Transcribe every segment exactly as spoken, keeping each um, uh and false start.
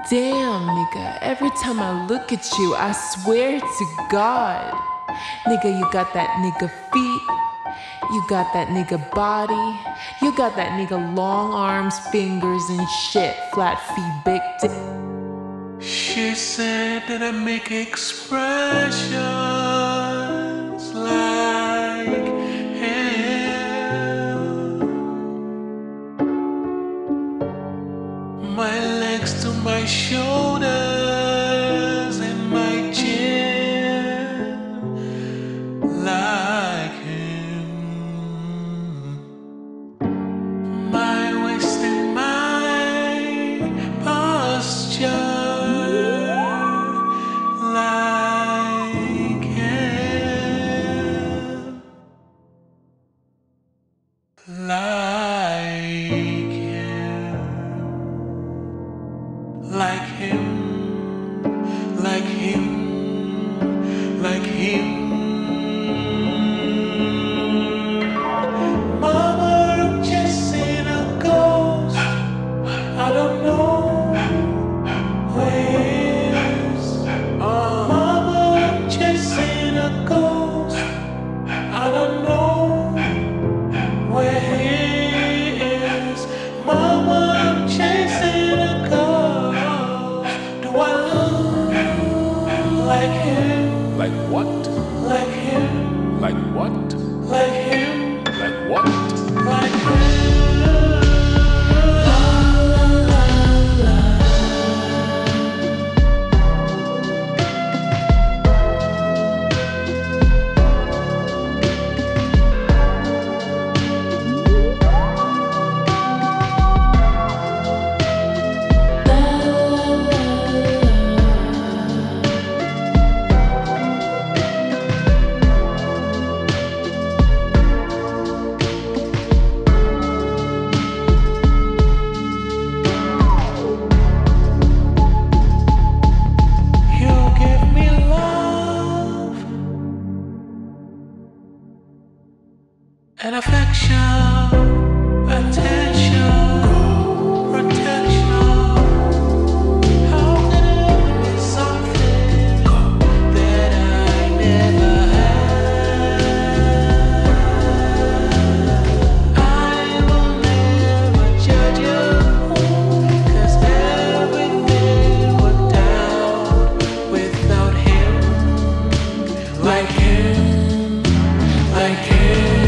Damn, nigga, every time I look at you, I swear to God. Nigga, you got that nigga feet, you got that nigga body, you got that nigga long arms, fingers and shit, flat feet, big dick. She said that I make expressions like hell. My legs to my shoulders and my chin like him. My waist and my posture like him, like him, like him, like him, like him. Mama, I'm chasing a ghost. I don't know where's. Mama, I'm chasing a ghost. I don't know where he is. Mama, I'm chasing a ghost. Do I look like him? Like what? Like him? Like what? Like him? Like what? Like him? You give me love and affection, attention, protection. How could it ever be something that I never had? I will never judge you, 'cause everything went down without him. Like him, like him.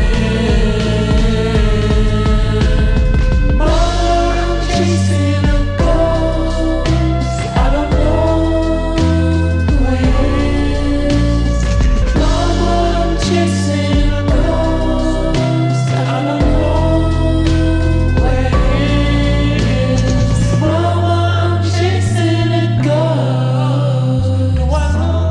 Mama, I'm chasing a ghost. I don't know who he is. Mama, I'm chasing a ghost. I don't know where he is. Mama, I'm chasing a ghost. Do I look?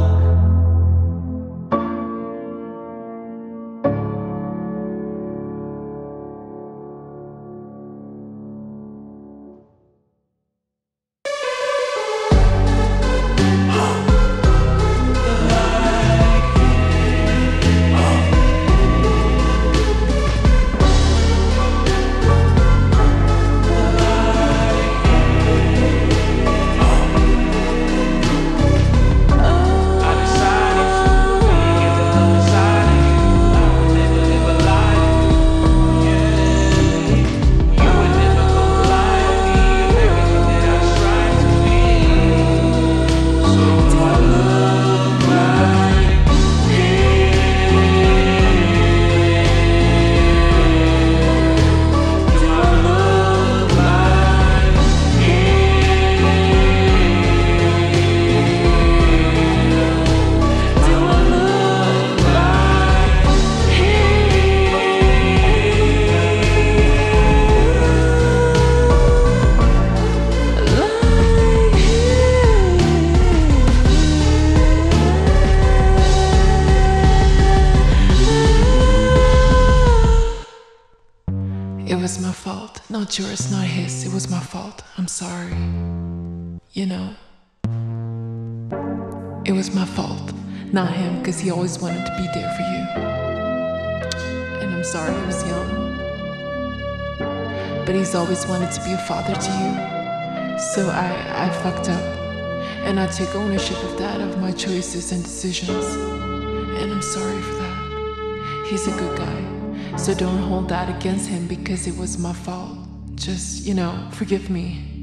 I decided to get the love inside of you. I would never live a lie to you. Yeah, you would never gonna lie to me of everything that I strive to be. So do I look like him? Do I look like him? Do I look like It was my fault, not yours, not his. It was my fault. I'm sorry. You know, it was my fault, not him, because he always wanted to be there for you. And I'm sorry I was young. But he's always wanted to be a father to you. So I, I fucked up. And I take ownership of that, of my choices and decisions. And I'm sorry for that. He's a good guy. So don't hold that against him because it was my fault. Just, you know, forgive me.